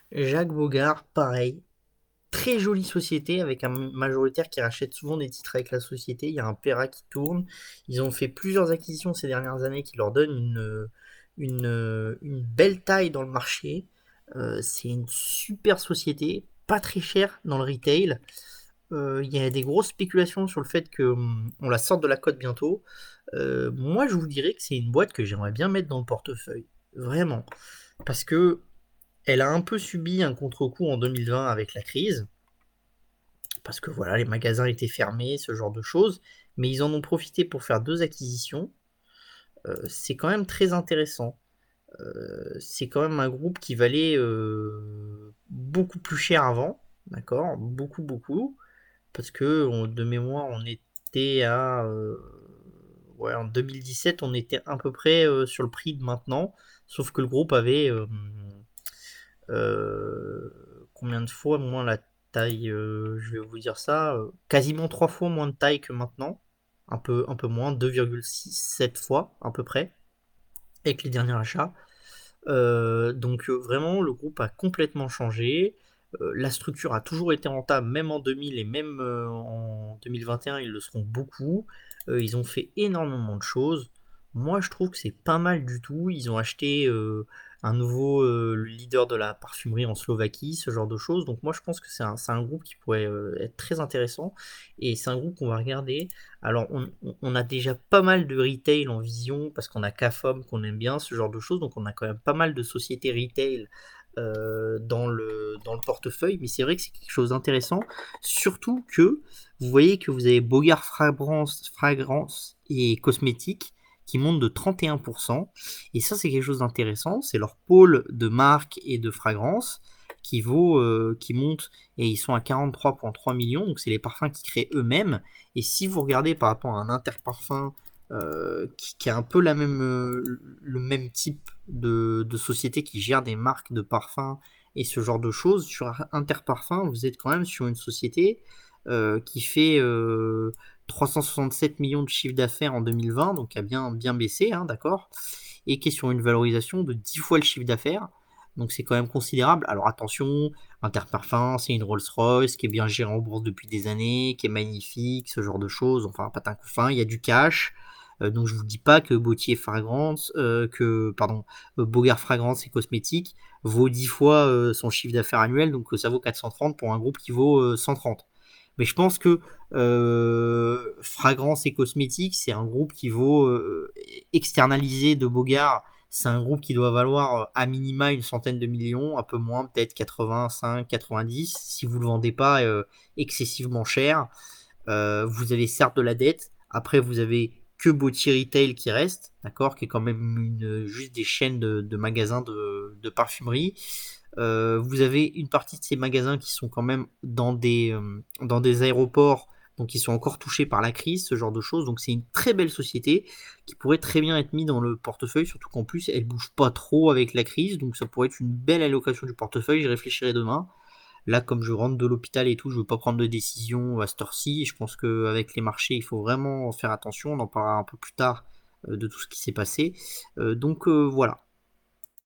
Jacques Bogart, pareil. Très jolie société avec un majoritaire qui rachète souvent des titres avec la société. Il y a un PERA qui tourne. Ils ont fait plusieurs acquisitions ces dernières années qui leur donnent une belle taille dans le marché. C'est une super société, pas très chère dans le retail. Il y a des grosses spéculations sur le fait qu'on la sorte de la cote bientôt. Moi, je vous dirais que c'est une boîte que j'aimerais bien mettre dans le portefeuille. Vraiment. Parce que elle a un peu subi un contre-coup en 2020 avec la crise, parce que voilà, les magasins étaient fermés, ce genre de choses, mais ils en ont profité pour faire deux acquisitions. C'est quand même très intéressant. C'est quand même un groupe qui valait beaucoup plus cher avant, d'accord, beaucoup, beaucoup, parce que de mémoire, on était à... ouais, en 2017, on était à peu près sur le prix de maintenant, sauf que le groupe avait combien de fois moins la taille, je vais vous dire ça, quasiment 3 fois moins de taille que maintenant, un peu moins, 2,67 fois à peu près, avec les derniers achats. Donc vraiment, le groupe a complètement changé. La structure a toujours été rentable, même en 2000 et même en 2021, ils le seront beaucoup. Ils ont fait énormément de choses. Moi, je trouve que c'est pas mal du tout. Ils ont acheté un nouveau leader de la parfumerie en Slovaquie, ce genre de choses. Donc moi, je pense que c'est un groupe qui pourrait être très intéressant. Et c'est un groupe qu'on va regarder. Alors, on a déjà pas mal de retail en vision parce qu'on a CAFOM qu'on aime bien, ce genre de choses. Donc, on a quand même pas mal de sociétés retail dans le portefeuille. Mais c'est vrai que c'est quelque chose d'intéressant. Surtout que vous voyez que vous avez Bogart Fragrance et Cosmétiques qui montent de 31%. Et ça, c'est quelque chose d'intéressant. C'est leur pôle de marque et de fragrance qui monte et ils sont à 43,3 millions. Donc, c'est les parfums qu'ils créent eux-mêmes. Et si vous regardez par rapport à un Interparfum qui a un peu le même type de société qui gère des marques de parfums et ce genre de choses, sur Interparfum, vous êtes quand même sur une société qui fait 367 millions de chiffre d'affaires en 2020, donc qui a bien baissé, hein, d'accord, et qui est sur une valorisation de 10 fois le chiffre d'affaires. Donc c'est quand même considérable. Alors attention, Interparfum, c'est une Rolls-Royce qui est bien gérée en bourse depuis des années, qui est magnifique, ce genre de choses. Enfin, patin couffin, il y a du cash. Donc je vous dis pas que Bogart Fragrance et Cosmétiques vaut 10 fois son chiffre d'affaires annuel, donc ça vaut 430 pour un groupe qui vaut 130. Mais je pense que Fragrance et Cosmétiques, c'est un groupe qui vaut externalisé de Bogart. C'est un groupe qui doit valoir à minima une centaine de millions, un peu moins, peut-être 85, 90, si vous ne le vendez pas excessivement cher. Vous avez certes de la dette. Après, vous avez que Bouti Retail qui reste, d'accord, qui est quand même juste des chaînes de magasins de parfumerie. Vous avez une partie de ces magasins qui sont quand même dans des aéroports, donc qui sont encore touchés par la crise, ce genre de choses. Donc c'est une très belle société qui pourrait très bien être mise dans le portefeuille, surtout qu'en plus elle bouge pas trop avec la crise, donc ça pourrait être une belle allocation du portefeuille. J'y réfléchirai demain. Là, comme je rentre de l'hôpital et tout, je ne veux pas prendre de décision à cette heure-ci. Je pense qu'avec les marchés, il faut vraiment faire attention. On en parlera un peu plus tard de tout ce qui s'est passé. Donc voilà.